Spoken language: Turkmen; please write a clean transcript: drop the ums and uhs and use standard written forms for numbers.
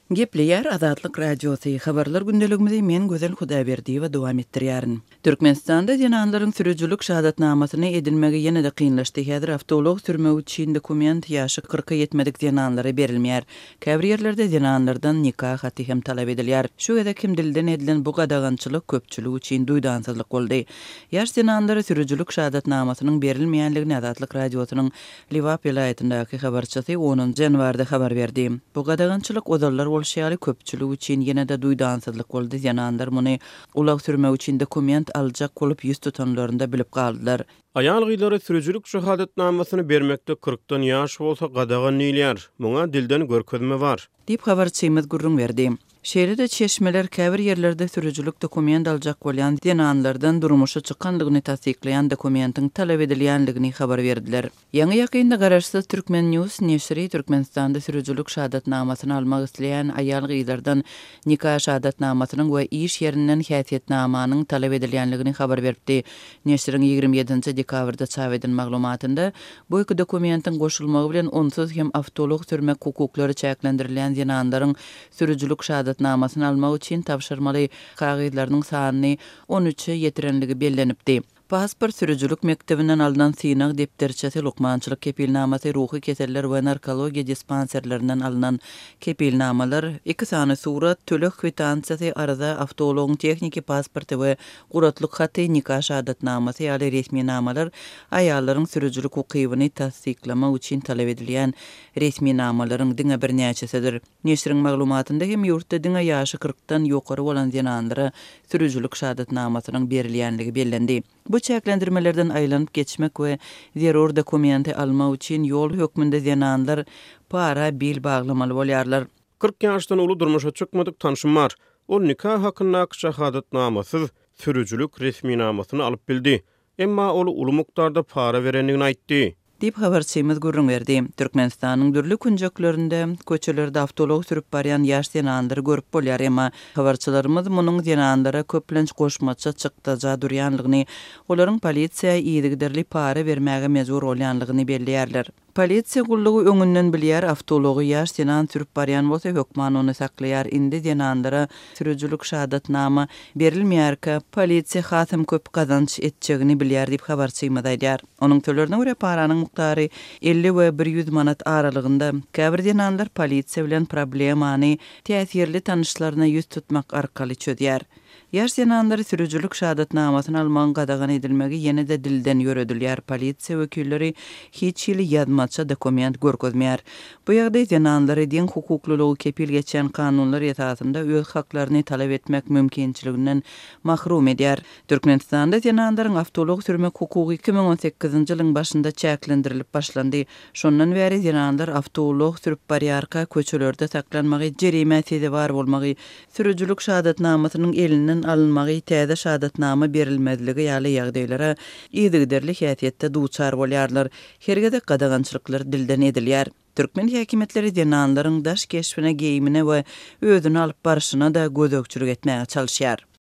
Gepleyer Azatlyk Radiosu habarlar gündeligimizi men Gözel Hudaýberdi we dowam etdirýärin. Türkmenistanda ýananlaryň sürüjülük şahatnamasyny edilmegi ýene-de kynlaşdy. Häzir awtolog sürme üçin dokument ýaşy 40-a ýetmedik ýananlara berilmeýär. Käbir ýerlerde ýananlardan nikah haty hem talap edilýär. Şu gede kim dilden edilen bu gadagançylyk köpçüligi üçin duýdansyzlyk boldy. Ýaş ýananlara sürüjülük şahatnamasynyň berilmeýänligini Azatlyk Radiosynyň Liwap vilayatyndäki habarçysy 10 janwarda habar berdi. Bu gadagançylyk odallar bolşýaly köpçüligi üçin ýene-de duýdansyzlyk boldy. Ýananlar muny ulag sürme üçin dokument aljak bolup ýüz tutanlarynda bilip galdylar. Aýal gyýlary sürüjülük şahadatnamasyny bermekde 40-dan ýaş bolsa gadagan nilýär. Muňa dilden görkezme bar. Dip habarçymyz gurrun berdi. Şeýle-de çeşmeler käbir ýerlerde sürüjülük dokument aljak bolýan ýananlardan durmuşa çykanlygyny tasdiklaýan dokumentin talap edilýänligini habar berdiler. Ýa-ni ýakynda garaşsyz Türkmen News neşri Türkmenistanda sürüjülük şahadatnamasyny almak isleýän aýal gyýlardan nikah şahadatnamasynyň we iş ýerinden häsiýetnamanyň talap edilýänligini habar berdi. Neşriň 27-nji dekabrda çap edilen maglumatynda bu iki dokumentin goşulmagy bilen onsuz hem awtolog sürmek hukuklary çäklendirilýän ýananlaryň sürüjülük şahadatnamasyny almak üçin tapşyrmaly kagydlarynyň sanyny 13-e ýetirenligi bellenipdi. Pasport sürüjülük mektebinden alınan synag depderçesi lukmançylyk kepilnamasy ruhy keseller we narkologiýa dispanserlerinden alınan kepilnamalar, iki sany surat, tölek kwitansiýasy, arada awtologyň texniki pasporty we guratlyk haty, nikah şahadatnamasy ýa-da resmi namalar aýallaryň sürüjülük hukygyny tasdiklamak üçin talap edilýän resmi namalaryň diňe bir näçesidir. Neşriň maglumatynda hem ýurtda diňe ýaşy 40-dan ýokary bolan ýananlara sürüjülük şahadatnamasynyň berilýänligi bellendi. Bu çäklendirmelerden aýlanyp geçmek we zerur dokumenti almak üçin ýol hökmünde ýananlar para bil baglamaly bolýarlar. 40 ýaşdan uly durmuşa çykmadyk tanşym bar. Ol nikah hakyna şahadatnamasyz sürüjülük resmi namasyny alyp bildi. Emma ol uly mukdarda para berenligini aýtdy. Dip habarçymyz gurrun berdi. Türkmenistanyň dürli kunjaklarynda köçelerde awtolog sürüp barýan ýaş ýananlary görüp bolýar, emma habarçylarymyz munyň ýananlara köplenç goşmaça çykdyja durýanlygyny, olaryň polisiýa ýygyderli para bermäge mejbur bolýanlygyny belliýärler. Polisiýa gullugy öňünden bilýär, awtology ýaş ýanan sürüp barýan bolsa hökman ony saklaýar. Indi ýananlara sürüjülük şahadatnama berilmeýärkä, polisiýa hasam köp gazanç etjegini bilýär diýip habarçymyz aýdýar. Onuň tölerine görä paranyň muktary 50 we 100 manat aralygynda. Käbir ýananlar polisiýa bilen problemany täsirli tanyşlaryna ýüz tutmak arkaly çözýär. Ýaş ýananlary sürüjülük şahadatnamasyny almagyň gadagan edilmegi ýene-de dilden ýöredilýär. Polisiýa wekilleri hiç ýyly ýazmaça dokument görkezmeýär. Bu ýagdaý ýananlary diň hukuklylygy kepil geçen kanunlar ýetatynda öz haklaryny talap etmek mümkinçiliginden mahrum edýär. Türkmenistanda ýananlaryň awtolog sürmek hukuky 2018-nji ýylyň başynda çäklendirilip başlandy. Şondan bäri ýananlar awtolog sürüp barýarka köçelerde saklanmagy, jerimäsi bar bolmagy, sürüjülük şahadatnamasynyň elinden alınmagy, täze şahadatnama berilmezligi ýaly ýagdaýlara ýygyderli häsiýetde duçar bolýarlar. Hergede gadagançylyklar dilden edilýär. Türkmen häkimetleri ýananlaryň daş keşfine, geýimine we özüni alyp barşyna da gözökçülük etmäge çalyşýar.